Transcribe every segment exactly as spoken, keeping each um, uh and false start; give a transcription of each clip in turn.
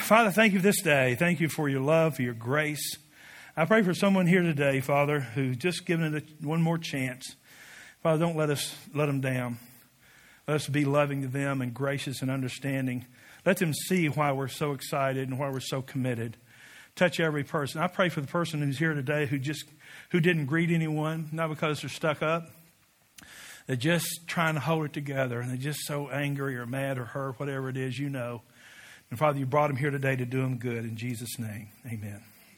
Father, thank you this day. Thank you for your love, for your grace. I pray for someone here today, Father, who's just given it a, one more chance. Father, don't let us let them down. Let us be loving to them and gracious and understanding. Let them see why we're so excited and why we're so committed. Touch every person. I pray for the person who's here today who just who didn't greet anyone, not because they're stuck up. They're just trying to hold it together, and they're just so angry or mad or hurt, whatever it is, you know. And Father, you brought them here today to do them good. In Jesus' name, amen.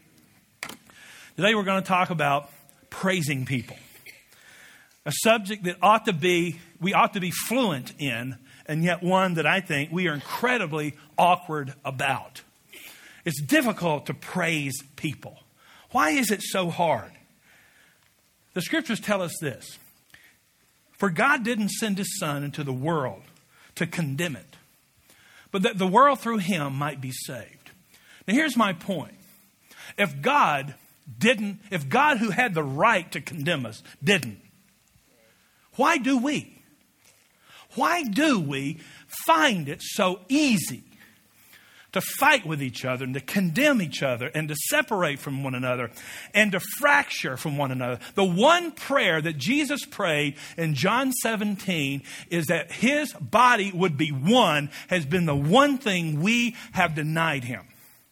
Today we're going to talk about praising people. A subject that ought to be, we ought to be fluent in, and yet one that I think we are incredibly awkward about. It's difficult to praise people. Why is it so hard? The scriptures tell us this. For God didn't send his son into the world to condemn it, but that the world through him might be saved. Now here's my point. If God didn't, if God who had the right to condemn us didn't, why do we? Why do we find it so easy to fight with each other and to condemn each other and to separate from one another and to fracture from one another? The one prayer that Jesus prayed in John seventeen is that his body would be one, has been the one thing we have denied him.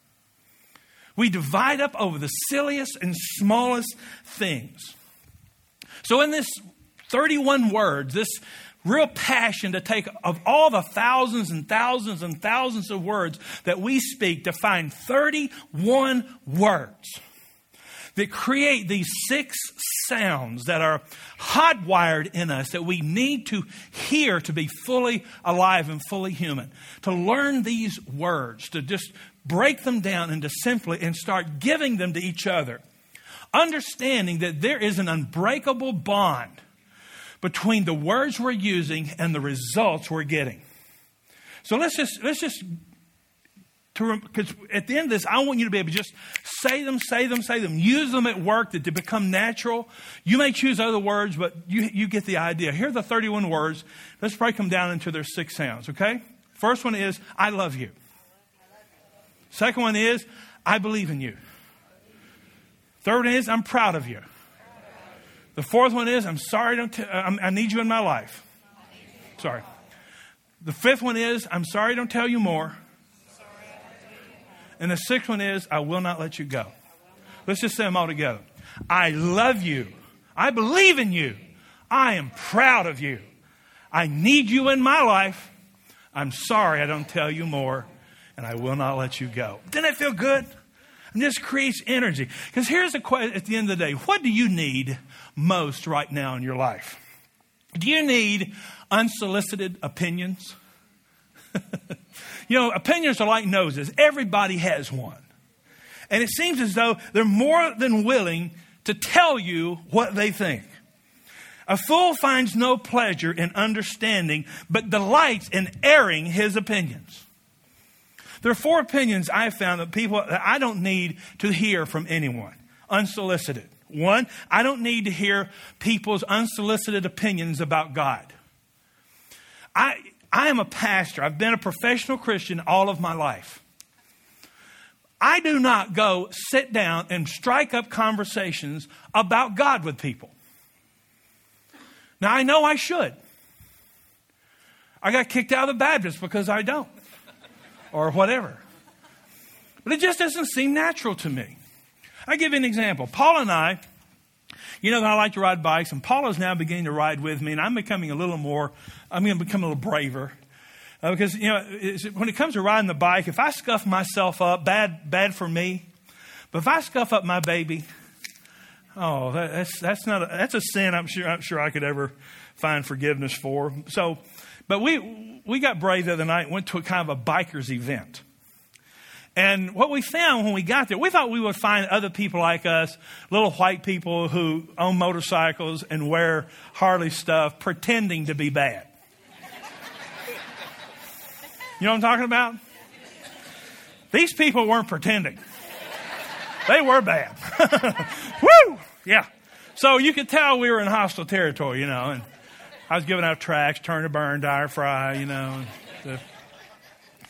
We divide up over the silliest and smallest things. So in this thirty-one words, this real passion to take of all the thousands and thousands and thousands of words that we speak to find thirty-one words that create these six sounds that are hardwired in us that we need to hear to be fully alive and fully human. To learn these words, to just break them down into simply and start giving them to each other. Understanding that there is an unbreakable bond between the words we're using and the results we're getting. So let's just, let's just, because at the end of this, I want you to be able to just say them, say them, say them. Use them at work that they become natural. You may choose other words, but you, you get the idea. Here are the thirty-one words. Let's break them down into their six sounds, okay? First one is, I love you. Second one is, I believe in you. Third one is, I'm proud of you. The fourth one is, I'm sorry, don't t- I'm, I need you in my life. Sorry. The fifth one is, I'm sorry, don't tell you more. And the sixth one is, I will not let you go. Let's just say them all together. I love you. I believe in you. I am proud of you. I need you in my life. I'm sorry I don't tell you more. And I will not let you go. Doesn't that feel good? And this creates energy. Because here's the question at the end of the day. What do you need most right now in your life? Do you need unsolicited opinions? You know, opinions are like noses. Everybody has one. And it seems as though they're more than willing to tell you what they think. A fool finds no pleasure in understanding, but delights in airing his opinions. There are four opinions I have found that people that I don't need to hear from anyone. Unsolicited. One, I don't need to hear people's unsolicited opinions about God. I I am a pastor. I've been a professional Christian all of my life. I do not go sit down and strike up conversations about God with people. Now, I know I should. I got kicked out of the Baptist because I don't. Or whatever. But it just doesn't seem natural to me. I'll give you an example. Paul and I, you know, I like to ride bikes, and Paul is now beginning to ride with me, and I'm becoming a little more, I'm going to become a little braver. Uh, because, you know, when it comes to riding the bike, if I scuff myself up, bad bad for me. But if I scuff up my baby, oh, that, that's that's not a, that's a sin I'm sure I'm sure I could ever find forgiveness for. So, but we we got brave the other night and went to a kind of a biker's event. And what we found when we got there, we thought we would find other people like us, little white people who own motorcycles and wear Harley stuff, pretending to be bad. You know what I'm talking about? These people weren't pretending. They were bad. Woo! Yeah. So you could tell we were in hostile territory, you know. And I was giving out tracts, turn to burn, die or fry, you know. The...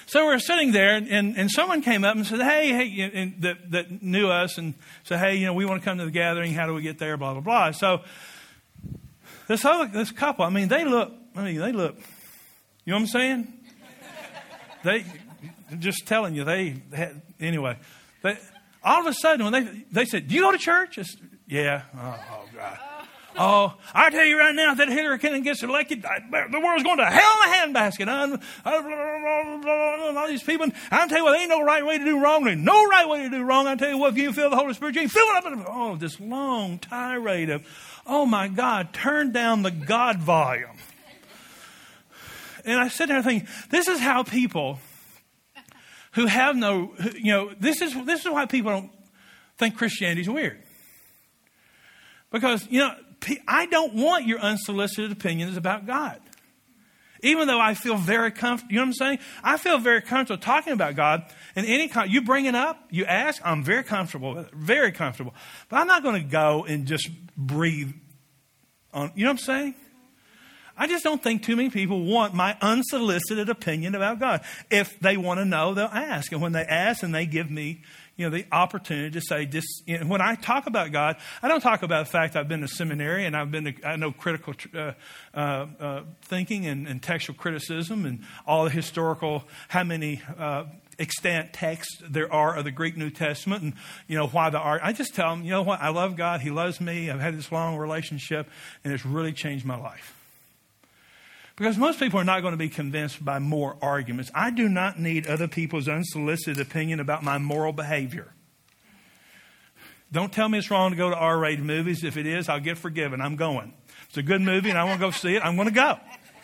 So we were sitting there, and, and someone came up and said, hey, hey, and that, that knew us, and said, hey, you know, we want to come to the gathering. How do we get there? Blah, blah, blah. So this other, this couple, I mean, they look, I mean, they look, you know what I'm saying? They, just telling you, they had, anyway, they, all of a sudden, when they, they said, do you go to church? It's, yeah. Oh, oh, God. Oh, I tell you right now, if that Hillary Clinton gets elected, I, the world's going to hell in a handbasket. I, I, all these people, I'll tell you what, there ain't no right way to do wrong. There ain't no right way to do wrong. I'll tell you what, if you feel the Holy Spirit, you ain't fill it up. In, oh, this long tirade of, oh my God, turn down the God volume. And I sit there and think, this is how people who have no, you know, this is this is why people don't think Christianity's weird. Because, you know, I don't want your unsolicited opinions about God. Even though I feel very comfortable, you know what I'm saying? I feel very comfortable talking about God. And any kind, you bring it up, you ask, I'm very comfortable with it, very comfortable. But I'm not going to go and just breathe on, you know what I'm saying? I just don't think too many people want my unsolicited opinion about God. If they want to know, they'll ask. And when they ask and they give me, you know, the opportunity to say this, you know, when I talk about God, I don't talk about the fact I've been to seminary and I've been to, I know critical uh, uh, uh, thinking and, and textual criticism and all the historical, how many uh, extant texts there are of the Greek New Testament and, you know, why the art. I just tell them, you know what, I love God. He loves me. I've had this long relationship and it's really changed my life. Because most people are not going to be convinced by more arguments. I do not need other people's unsolicited opinion about my moral behavior. Don't tell me it's wrong to go to R-rated movies. If it is, I'll get forgiven. I'm going. If it's a good movie and I want to go see it, I'm going to go.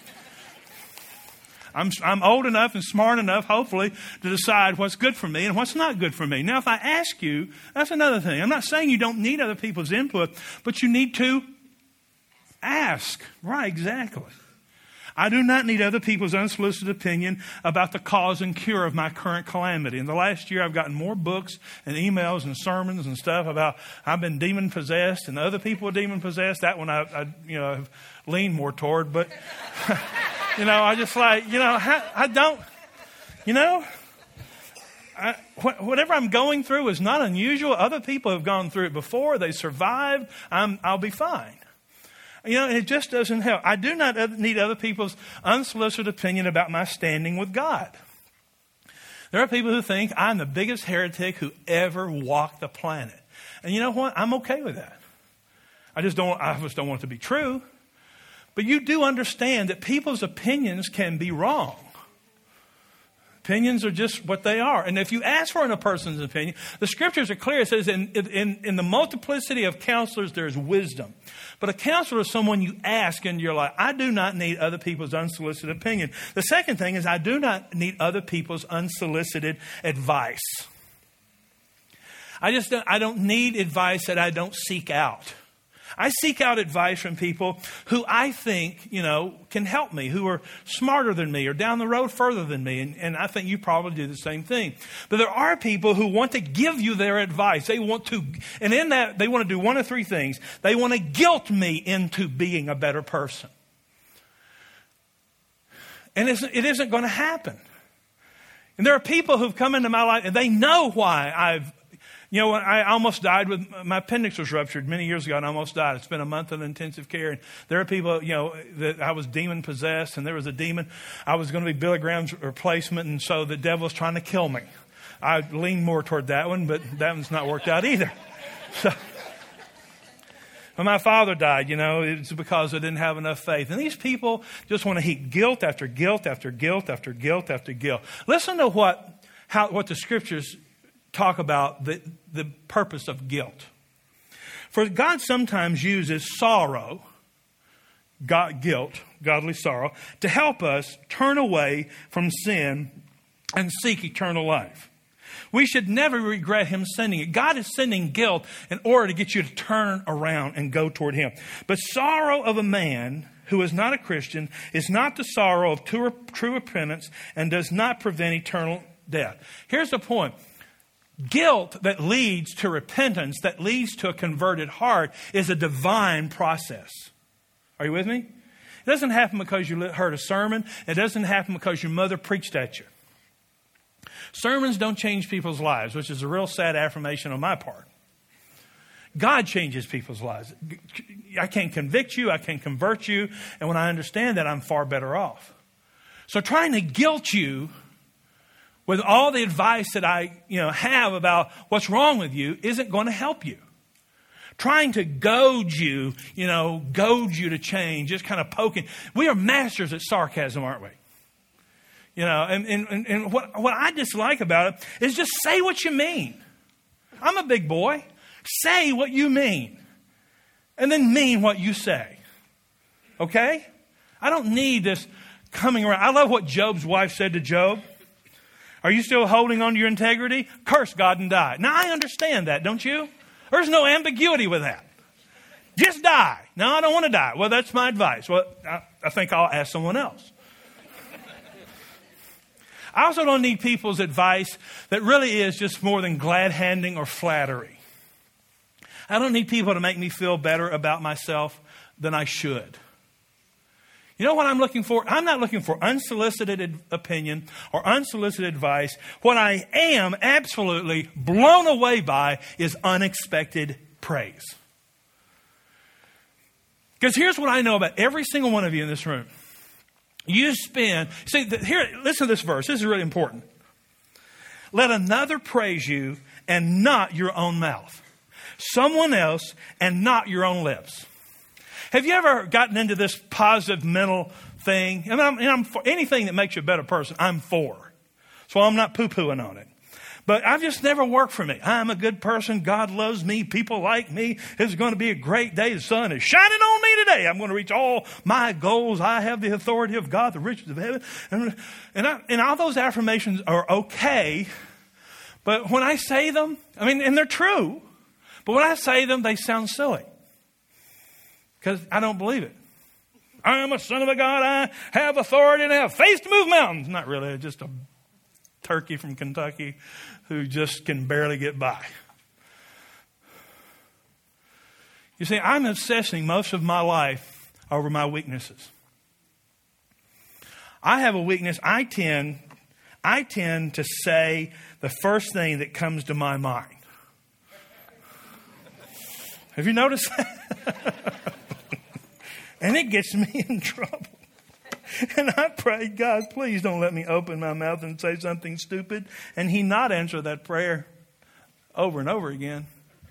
I'm, I'm old enough and smart enough, hopefully, to decide what's good for me and what's not good for me. Now, if I ask you, that's another thing. I'm not saying you don't need other people's input, but you need to ask. Right, exactly. I do not need other people's unsolicited opinion about the cause and cure of my current calamity. In the last year, I've gotten more books and emails and sermons and stuff about I've been demon possessed and other people are demon possessed. That one I, I you know, have leaned more toward. But, you know, I just like, you know, I, I don't, you know, I, wh- whatever I'm going through is not unusual. Other people have gone through it before. They survived. I'm, I'll be fine. You know, and it just doesn't help. I do not need other people's unsolicited opinion about my standing with God. There are people who think I'm the biggest heretic who ever walked the planet. And you know what? I'm okay with that. I just don't, I just don't want it to be true. But you do understand that people's opinions can be wrong. Opinions are just what they are. And if you ask for a person's opinion, the scriptures are clear. It says in, in, in the multiplicity of counselors, there's wisdom. But a counselor is someone you ask into your life. I do not need other people's unsolicited opinion. The second thing is I do not need other people's unsolicited advice. I just don't, I don't need advice that I don't seek out. I seek out advice from people who I think, you know, can help me, who are smarter than me or down the road further than me. And, and I think you probably do the same thing. But there are people who want to give you their advice. They want to, and in that, they want to do one of three things. They want to guilt me into being a better person. And it's, it isn't going to happen. And there are people who've come into my life and they know why I've You know, I almost died with, my appendix was ruptured many years ago and I almost died. I spent a month in intensive care. And there are people, you know, that I was demon possessed and there was a demon. I was going to be Billy Graham's replacement. And so the devil was trying to kill me. I leaned more toward that one, but that one's not worked out either. So when my father died, you know, it's because I didn't have enough faith. And these people just want to heap guilt after guilt after guilt after guilt after guilt. Listen to what, how, what the scriptures talk about the, the purpose of guilt. For God sometimes uses sorrow, God, guilt, godly sorrow, to help us turn away from sin and seek eternal life. We should never regret him sending it. God is sending guilt in order to get you to turn around and go toward him. But sorrow of a man who is not a Christian is not the sorrow of true, true repentance and does not prevent eternal death. Here's the point. Guilt that leads to repentance, that leads to a converted heart, is a divine process. Are you with me? It doesn't happen because you heard a sermon. It doesn't happen because your mother preached at you. Sermons don't change people's lives, which is a real sad affirmation on my part. God changes people's lives. I can't convict you. I can't convert you. And when I understand that, I'm far better off. So trying to guilt you with all the advice that I, you know, have about what's wrong with you isn't going to help you. Trying to goad you, you know, goad you to change, just kind of poking. We are masters at sarcasm, aren't we? You know, and, and, and what, what I dislike about it is just say what you mean. I'm a big boy. Say what you mean. And then mean what you say. Okay? I don't need this coming around. I love what Job's wife said to Job. Are you still holding on to your integrity? Curse God and die. Now, I understand that, don't you? There's no ambiguity with that. Just die. No, I don't want to die. Well, that's my advice. Well, I, I think I'll ask someone else. I also don't need people's advice that really is just more than glad handing or flattery. I don't need people to make me feel better about myself than I should. You know what I'm looking for? I'm not looking for unsolicited ad- opinion or unsolicited advice. What I am absolutely blown away by is unexpected praise. Because here's what I know about every single one of you in this room. You spend, see, the, here, listen to this verse. This is really important. Let another praise you and not your own mouth. Someone else and not your own lips. Have you ever gotten into this positive mental thing? I mean, I'm, I'm for anything that makes you a better person, I'm for. So I'm not poo-pooing on it. But I've just never worked for me. I'm a good person. God loves me. People like me. It's going to be a great day. The sun is shining on me today. I'm going to reach all my goals. I have the authority of God, the riches of heaven. And, and, I, and all those affirmations are okay. But when I say them, I mean, and they're true. But when I say them, they sound silly. Because I don't believe it. I am a son of a God. I have authority and I have faith to move mountains. Not really. Just a turkey from Kentucky who just can barely get by. You see, I'm obsessing most of my life over my weaknesses. I have a weakness. I tend, I tend to say the first thing that comes to my mind. Have you noticed that? And it gets me in trouble. And I pray, God, please don't let me open my mouth and say something stupid. And he not answer that prayer over and over again.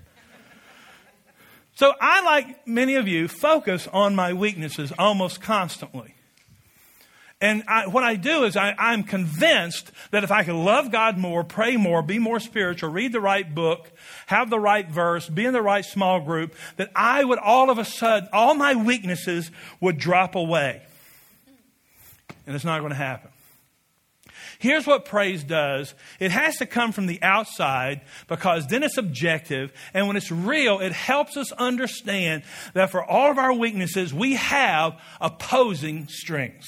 So I, like many of you, focus on my weaknesses almost constantly. And I, what I do is I, I'm convinced that if I could love God more, pray more, be more spiritual, read the right book, have the right verse, be in the right small group, that I would all of a sudden, all my weaknesses would drop away. And it's not going to happen. Here's what praise does. It has to come from the outside because then it's objective. And when it's real, it helps us understand that for all of our weaknesses, we have opposing strengths.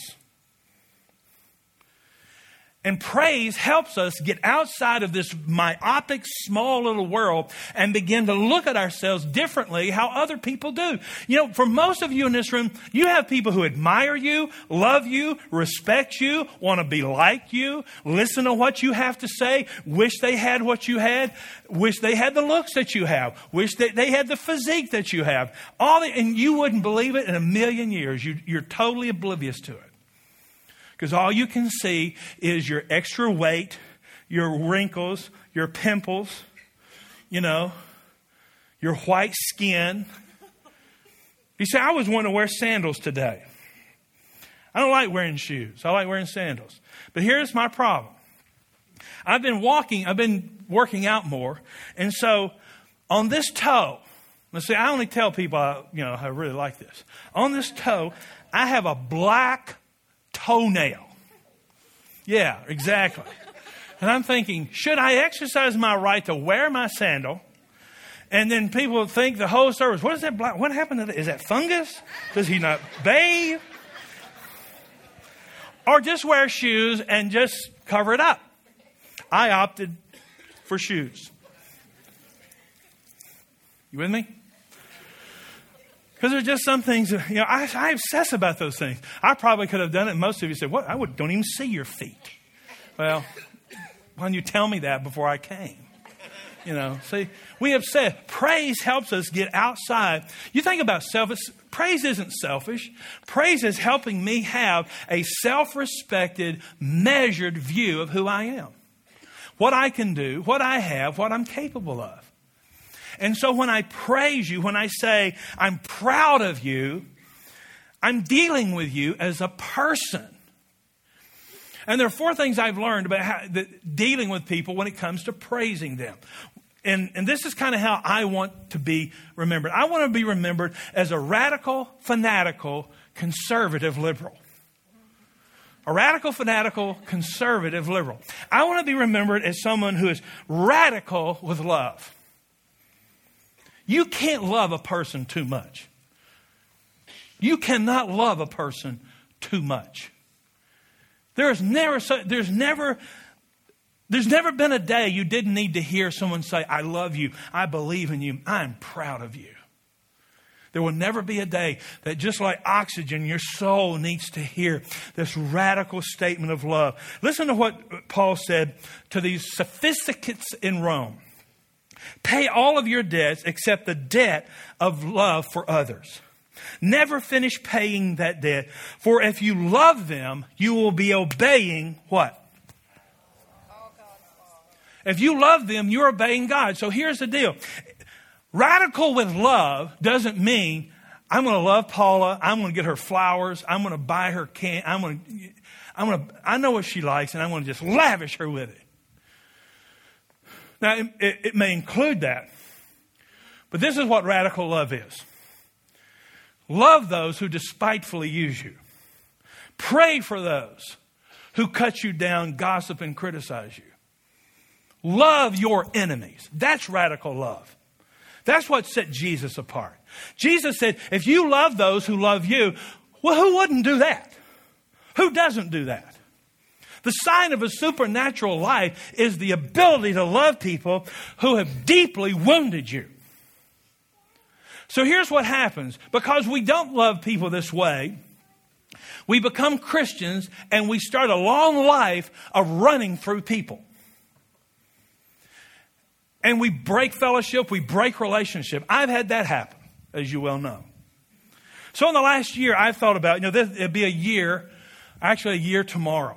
And praise helps us get outside of this myopic, small little world and begin to look at ourselves differently how other people do. You know, for most of you in this room, you have people who admire you, love you, respect you, want to be like you, listen to what you have to say, wish they had what you had, wish they had the looks that you have, wish that they had the physique that you have. All the, and you wouldn't believe it in a million years. You, you're totally oblivious to it. Because all you can see is your extra weight, your wrinkles, your pimples, you know, your white skin. You say, I was wanting to wear sandals today. I don't like wearing shoes. I like wearing sandals. But here's my problem. I've been walking, I've been working out more. And so on this toe, let's see, I only tell people, I, you know, I really like this. On this toe, I have a black toenail. Yeah, exactly. And I'm thinking, should I exercise my right to wear my sandal? And then people think the whole service, what is that black? What happened to that? Is that fungus? Does he not bathe? Or just wear shoes and just cover it up. I opted for shoes. You with me? Because there's just some things, you know, I, I obsess about those things. I probably could have done it. And most of you said, what? I would, don't even see your feet. Well, why don't you tell me that before I came? You know, see, we have said praise helps us get outside. You think about selfish. Praise isn't selfish. Praise is helping me have a self-respected, measured view of who I am. What I can do, what I have, what I'm capable of. And so when I praise you, when I say I'm proud of you, I'm dealing with you as a person. And there are four things I've learned about how, that, dealing with people when it comes to praising them. And, and this is kind of how I want to be remembered. I want to be remembered as a radical, fanatical, conservative liberal. A radical, fanatical, conservative liberal. I want to be remembered as someone who is radical with love. You can't love a person too much. You cannot love a person too much. There is never, there's never, there's never been a day you didn't need to hear someone say, I love you, I believe in you, I'm proud of you. There will never be a day that just like oxygen, your soul needs to hear this radical statement of love. Listen to what Paul said to these sophisticates in Rome. Pay all of your debts except the debt of love for others. Never finish paying that debt. For if you love them, you will be obeying what? If you love them, you're obeying God. So here's the deal. Radical with love doesn't mean I'm going to love Paula. I'm going to get her flowers. I'm going to buy her can. I'm going to, I'm going to, I know what she likes and I'm going to just lavish her with it. Now, it, it may include that. But this is what radical love is. Love those who despitefully use you. Pray for those who cut you down, gossip, and criticize you. Love your enemies. That's radical love. That's what set Jesus apart. Jesus said, if you love those who love you, well, who wouldn't do that? Who doesn't do that? The sign of a supernatural life is the ability to love people who have deeply wounded you. So here's what happens. Because we don't love people this way, we become Christians and we start a long life of running through people. And we break fellowship, we break relationship. I've had that happen, as you well know. So in the last year, I've thought about, you know, this, it'll be a year, actually a year tomorrow.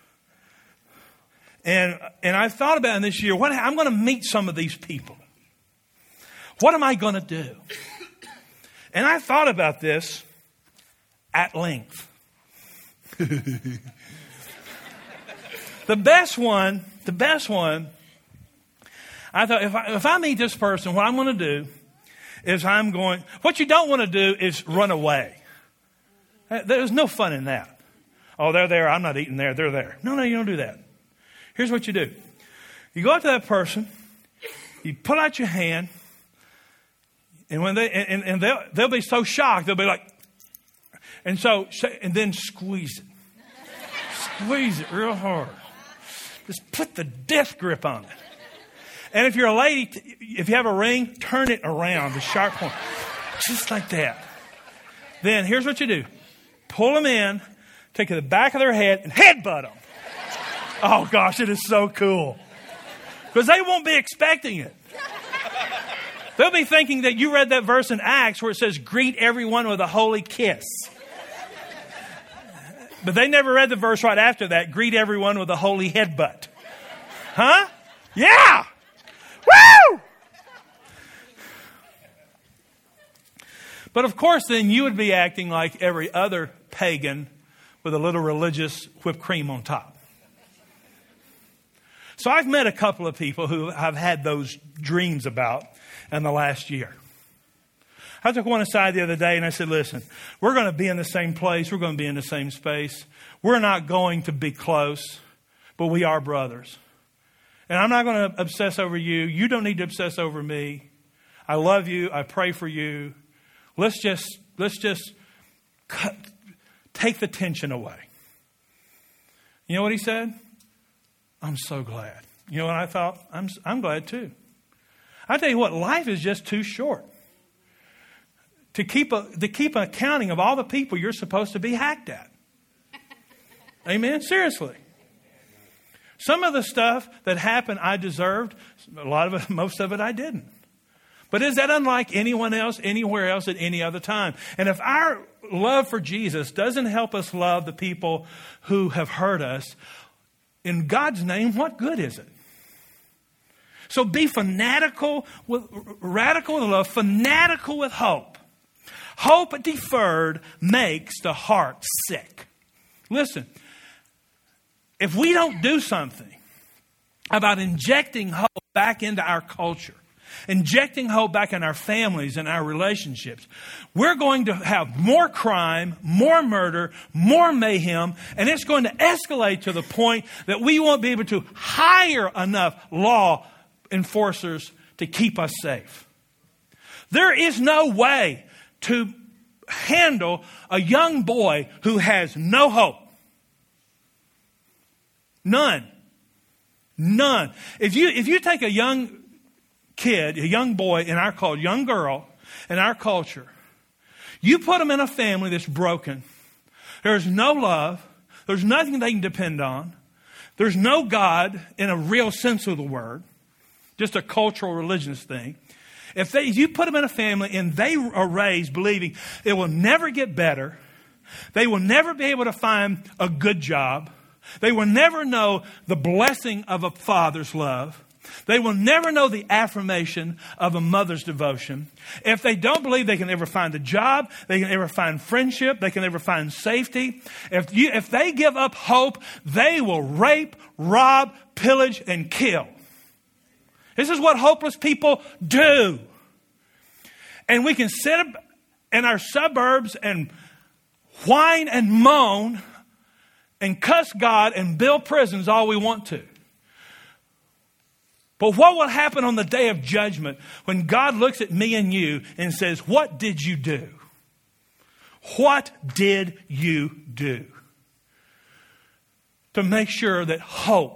And and I've thought about in this year, what I'm going to meet some of these people. What am I going to do? And I thought about this at length. The best one, the best one, I thought if I, if I meet this person, what I'm going to do is I'm going, what you don't want to do is run away. There's no fun in that. Oh, they're there. I'm not eating there. They're there. No, no, you don't do that. Here's what you do. You go up to that person, you pull out your hand, and when they and, and they'll they'll be so shocked, they'll be like, and so and then squeeze it. Squeeze it real hard. Just put the death grip on it. And if you're a lady, if you have a ring, turn it around, the sharp point. Just like that. Then here's what you do. Pull them in, take to the back of their head, and headbutt them. Oh, gosh, it is so cool. Because they won't be expecting it. They'll be thinking that you read that verse in Acts where it says, greet everyone with a holy kiss. But they never read the verse right after that, greet everyone with a holy headbutt. Huh? Yeah! Woo! But of course, then you would be acting like every other pagan with a little religious whipped cream on top. So I've met a couple of people who I've had those dreams about in the last year. I took one aside the other day and I said, listen, we're going to be in the same place. We're going to be in the same space. We're not going to be close, but we are brothers. And I'm not going to obsess over you. You don't need to obsess over me. I love you. I pray for you. Let's just, let's just cut, take the tension away. You know what he said? I'm so glad. You know what I thought? I'm I'm glad too. I tell you what, life is just too short to keep a to keep an accounting of all the people you're supposed to be hacked at. Amen? Seriously. Some of the stuff that happened I deserved. A lot of it, most of it I didn't. But is that unlike anyone else, anywhere else at any other time? And if our love for Jesus doesn't help us love the people who have hurt us, in God's name, what good is it? So be fanatical with, radical with love, fanatical with hope. Hope deferred makes the heart sick. Listen, if we don't do something about injecting hope back into our culture, injecting hope back in our families and our relationships, we're going to have more crime, more murder, more mayhem, and it's going to escalate to the point that we won't be able to hire enough law enforcers to keep us safe. There is no way to handle a young boy who has no hope. None. None. If you if you take a young kid, a young boy in our culture, young girl in our culture, you put them in a family that's broken. There's no love. There's nothing they can depend on. There's no God in a real sense of the word. Just a cultural, religious thing. If they, if you put them in a family and they are raised believing it will never get better, they will never be able to find a good job, they will never know the blessing of a father's love, they will never know the affirmation of a mother's devotion. If they don't believe they can ever find a job, they can ever find friendship, they can ever find safety. If you, if they give up hope, they will rape, rob, pillage, and kill. This is what hopeless people do. And we can sit in our suburbs and whine and moan and cuss God and build prisons all we want to. But what will happen on the day of judgment when God looks at me and you and says, what did you do? What did you do to make sure that hope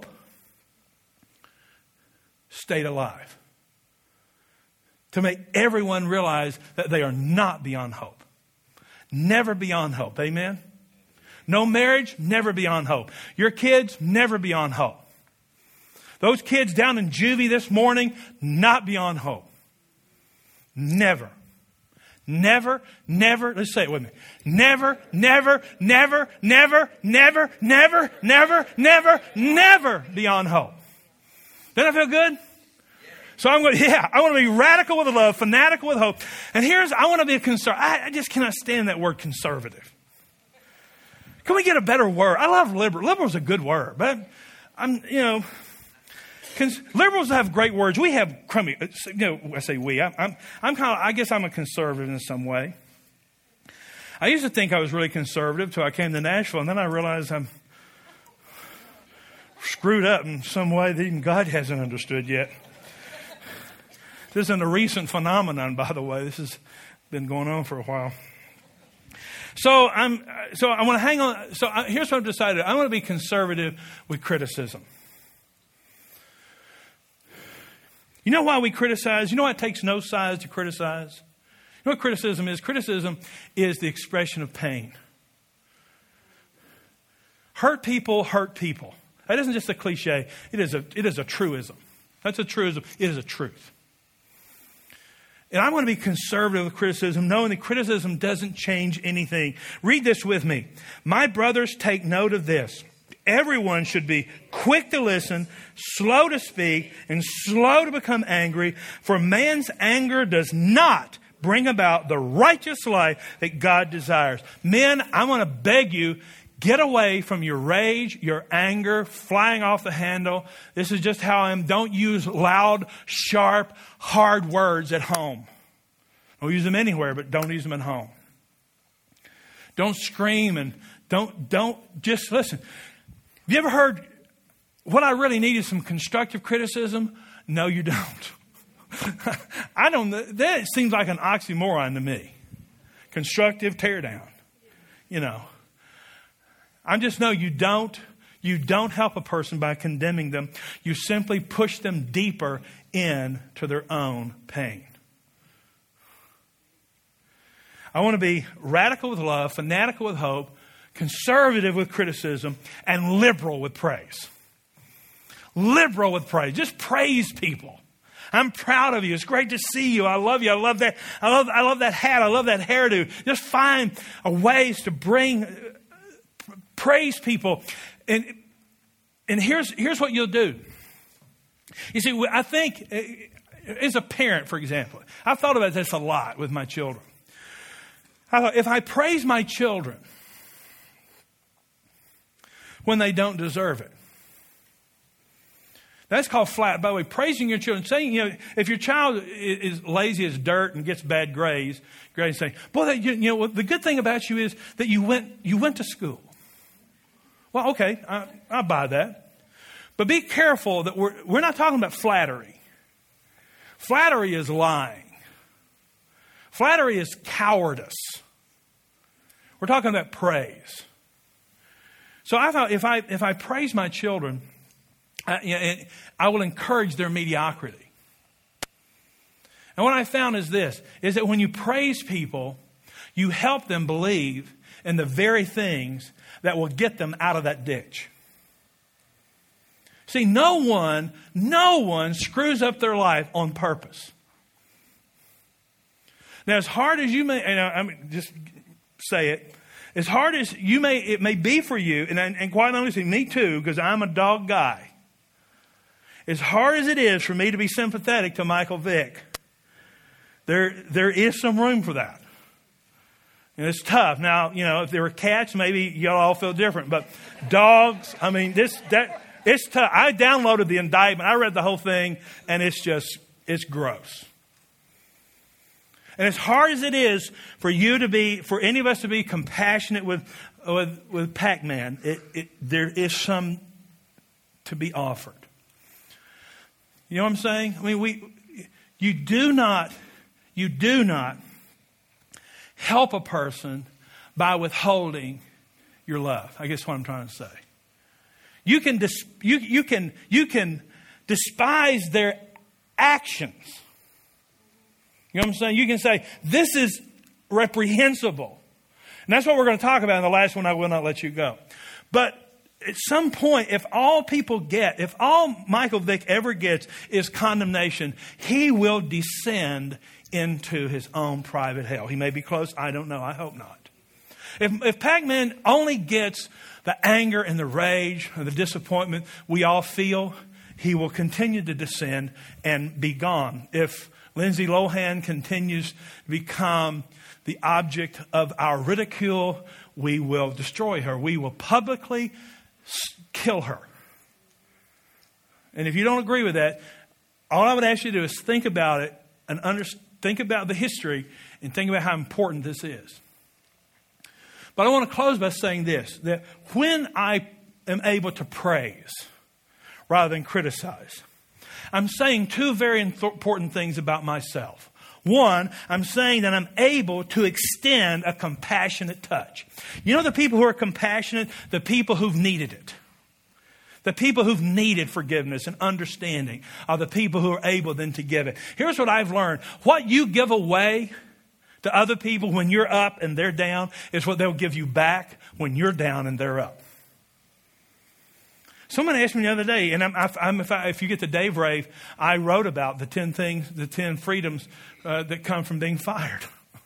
stayed alive? To make everyone realize that they are not beyond hope. Never beyond hope. Amen? No marriage, never beyond hope. Your kids, never beyond hope. Those kids down in juvie this morning, not beyond hope. Never. Never, never, let's say it with me. Never, never, never, never, never, never, never, never, never beyond hope. Doesn't that feel good? So I'm going to, yeah, I want to be radical with love, fanatical with hope. And here's, I want to be a conservative. I, I just cannot stand that word conservative. Can we get a better word? I love liberal. Liberal is a good word, but I'm, you know, cons- liberals have great words. We have crummy, you know, I say we, I, I'm, I'm kind of, I guess I'm a conservative in some way. I used to think I was really conservative till I came to Nashville, and then I realized I'm screwed up in some way that even God hasn't understood yet. This isn't a recent phenomenon, by the way. This has been going on for a while. So I'm. So I want to hang on. So I, here's what I've decided. I want to be conservative with criticism. You know why we criticize? You know why it takes no sides to criticize? You know what criticism is? Criticism is the expression of pain. Hurt people hurt people. That isn't just a cliche. It is a. It is a truism. That's a truism. It is a truth. And I want to be conservative with criticism, knowing that criticism doesn't change anything. Read this with me. My brothers, take note of this. Everyone should be quick to listen, slow to speak, and slow to become angry. For man's anger does not bring about the righteous life that God desires. Men, I want to beg you, get away from your rage, your anger, flying off the handle. This is just how I am. Don't use loud, sharp, hard words at home. Don't use them anywhere, but don't use them at home. Don't scream and don't, don't, just listen. Have you ever heard, what I really need is some constructive criticism? No, you don't. I don't, that seems like an oxymoron to me. Constructive tear down. You know. I just know you don't, you don't help a person by condemning them. You simply push them deeper into their own pain. I want to be radical with love, fanatical with hope, conservative with criticism, and liberal with praise. liberal with praise. Just praise people. I'm proud of you. It's great to see you. I love you. I love that. I love, I love that hat. I love that hairdo. Just find a ways to bring, uh, praise people. And, and here's, here's what you'll do. You see, I think uh, as a parent, for example, I've thought about this a lot with my children. I thought, if I praise my children when they don't deserve it, that's called flat. By the way, praising your children, saying, you know, if your child is lazy as dirt and gets bad grades, grades saying, boy, that, you, you know, the good thing about you is that you went, you went to school. Well, okay, I, I buy that. But be careful that we're, we're not talking about flattery. Flattery is lying. Flattery is cowardice. We're talking about praise. So I thought if I, if I praise my children, I, you know, I will encourage their mediocrity. And what I found is this, is that when you praise people, you help them believe in the very things that will get them out of that ditch. See, no one, no one screws up their life on purpose. Now, as hard as you may, and I, I mean, just say it, as hard as you may, it may be for you, and, and quite honestly, me too, because I'm a dog guy. As hard as it is for me to be sympathetic to Michael Vick, there there is some room for that. And it's tough. Now, you know, if there were cats, maybe y'all all feel different. But dogs, I mean, this that it's tough. I downloaded the indictment. I read the whole thing, and it's just, it's gross. And as hard as it is for you to be, for any of us to be compassionate with with, with Pac-Man, it, it, there is some to be offered. You know what I'm saying? I mean, we, you do not, you do not help a person by withholding your love. I guess what I'm trying to say. You can, dis, you, you can, you can despise their actions. You know what I'm saying? You can say, this is reprehensible. And that's what we're going to talk about in the last one. I will not let you go. But at some point, if all people get, if all Michael Vick ever gets is condemnation, he will descend into his own private hell. He may be close. I don't know. I hope not. If, if Pac-Man only gets the anger and the rage and the disappointment we all feel, he will continue to descend and be gone. If Lindsay Lohan continues to become the object of our ridicule, we will destroy her. We will publicly kill her. And if you don't agree with that, all I would ask you to do is think about it and under, think about the history and think about how important this is. But I want to close by saying this, that when I am able to praise rather than criticize, I'm saying two very important things about myself. One, I'm saying that I'm able to extend a compassionate touch. You know the people who are compassionate? The people who've needed it. The people who've needed forgiveness and understanding are the people who are able then to give it. Here's what I've learned. What you give away to other people when you're up and they're down is what they'll give you back when you're down and they're up. Someone asked me the other day, and I'm, I'm, if, I, if you get the Dave Rave, I wrote about the ten things, the ten freedoms uh, that come from being fired.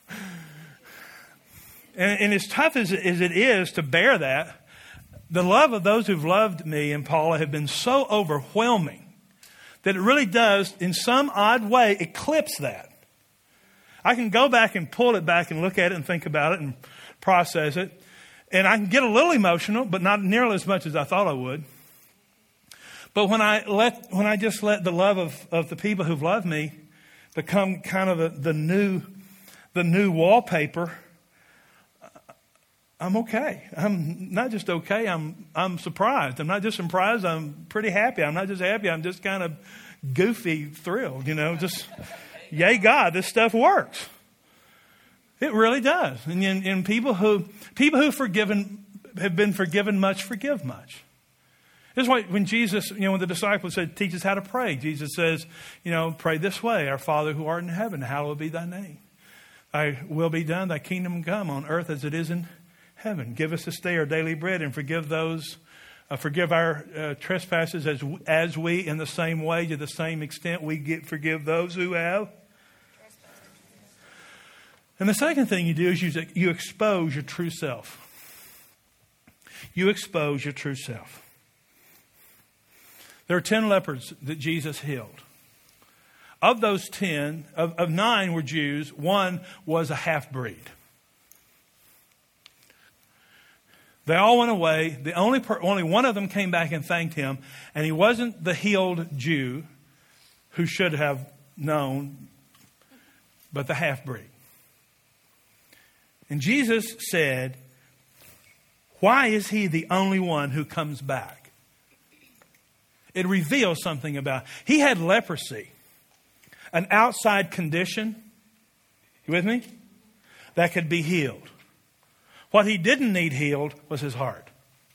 and, and as tough as, as it is to bear that, the love of those who've loved me and Paula have been so overwhelming that it really does, in some odd way, eclipse that. I can go back and pull it back and look at it and think about it and process it. And I can get a little emotional, but not nearly as much as I thought I would. But when I let, when I just let the love of, of the people who've loved me become kind of a, the new, the new wallpaper, I'm okay. I'm not just okay. I'm, I'm surprised. I'm not just surprised. I'm pretty happy. I'm not just happy. I'm just kind of goofy, thrilled, you know, just, yay God, this stuff works. It really does. And, and, and people who, people who forgiven, have been forgiven much, forgive much. This is why when Jesus, you know, when the disciples said, teach us how to pray, Jesus says, you know, pray this way. Our Father who art in heaven, hallowed be thy name. Thy will be done, thy kingdom come on earth as it is in heaven. Give us this day our daily bread and forgive those Uh, forgive our uh, trespasses as as we, in the same way, to the same extent, we get forgive those who have. And the second thing you do is you, you expose your true self. You expose your true self. There are ten lepers that Jesus healed. Of those ten, of, of nine were Jews. One was a half-breed. They all went away. The only per, only one of them came back and thanked him. And he wasn't the healed Jew who should have known, but the half-breed. And Jesus said, why is he the only one who comes back? It reveals something about, he had leprosy, an outside condition, you with me? That could be healed. What he didn't need healed was his heart.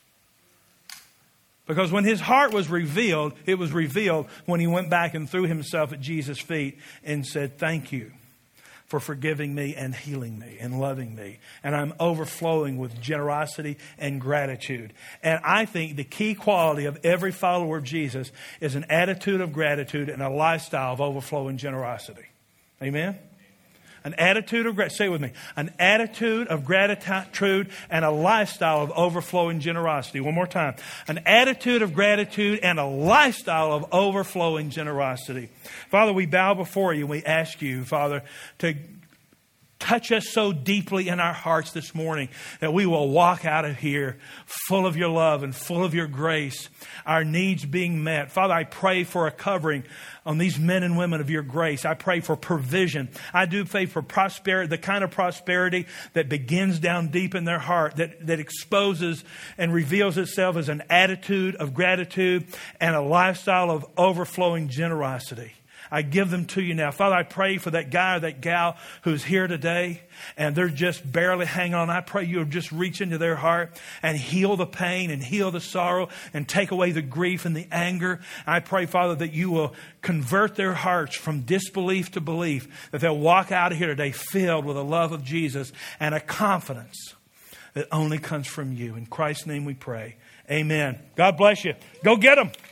Because when his heart was revealed, it was revealed when he went back and threw himself at Jesus' feet and said, thank you for forgiving me and healing me and loving me. And I'm overflowing with generosity and gratitude. And I think the key quality of every follower of Jesus is an attitude of gratitude and a lifestyle of overflowing generosity. Amen? An attitude of gratitude. Say it with me. An attitude of gratitude and a lifestyle of overflowing generosity. One more time. An attitude of gratitude and a lifestyle of overflowing generosity. Father, we bow before you and we ask you, Father, to touch us so deeply in our hearts this morning that we will walk out of here full of your love and full of your grace, our needs being met. Father, I pray for a covering on these men and women of your grace. I pray for provision. I do pray for prosperity, the kind of prosperity that begins down deep in their heart, that, that exposes and reveals itself as an attitude of gratitude and a lifestyle of overflowing generosity. I give them to you now. Father, I pray for that guy or that gal who's here today and they're just barely hanging on. I pray you'll just reach into their heart and heal the pain and heal the sorrow and take away the grief and the anger. I pray, Father, that you will convert their hearts from disbelief to belief, that they'll walk out of here today filled with the love of Jesus and a confidence that only comes from you. In Christ's name we pray. Amen. God bless you. Go get them.